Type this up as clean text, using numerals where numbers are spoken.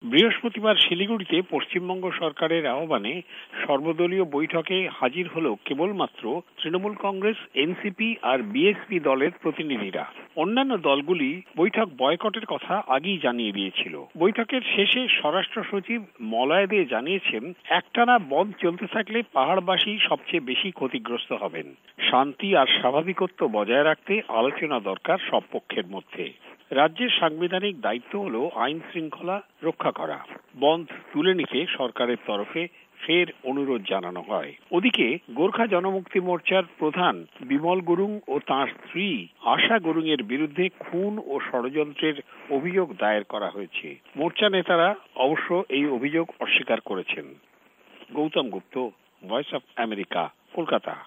বৃহস্পতিবার শিলিগুড়িতে পশ্চিমবঙ্গ সরকারের আহ্বানে সর্বদলীয় বৈঠকে হাজির হল কেবলমাত্র তৃণমূল কংগ্রেস, এনসিপি আর বিএসপি দলের প্রতিনিধিরা। অন্যান্য দলগুলি বৈঠক বয়কটের কথা আগেই জানিয়ে দিয়েছিল। বৈঠকের শেষে স্বরাষ্ট্র সচিব মলয় দে জানিয়েছেন, একটানা বন্ধ চলতে থাকলে পাহাড়বাসী সবচেয়ে বেশি ক্ষতিগ্রস্ত হবেন। শান্তি আর স্বাভাবিকত্ব বজায় রাখতে আলোচনা দরকার সব পক্ষের মধ্যে। রাজ্যের সাংবিধানিক দায়িত্ব হল আইন শৃঙ্খলা রক্ষা করা। বন্ধ তুলে নিতে সরকারের তরফে ফের অনুরোধ জানানো হয়। ওদিকে গোর্খা জনমুক্তি মোর্চার প্রধান বিমল গুরুং ও তাঁর স্ত্রী আশা গুরুং এর বিরুদ্ধে খুন ও ষড়যন্ত্রের অভিযোগ দায়ের করা হয়েছে। মোর্চা নেতারা অবশ্য এই অভিযোগ অস্বীকার করেছেন। Gautam Gupta, voice of America, Kolkata.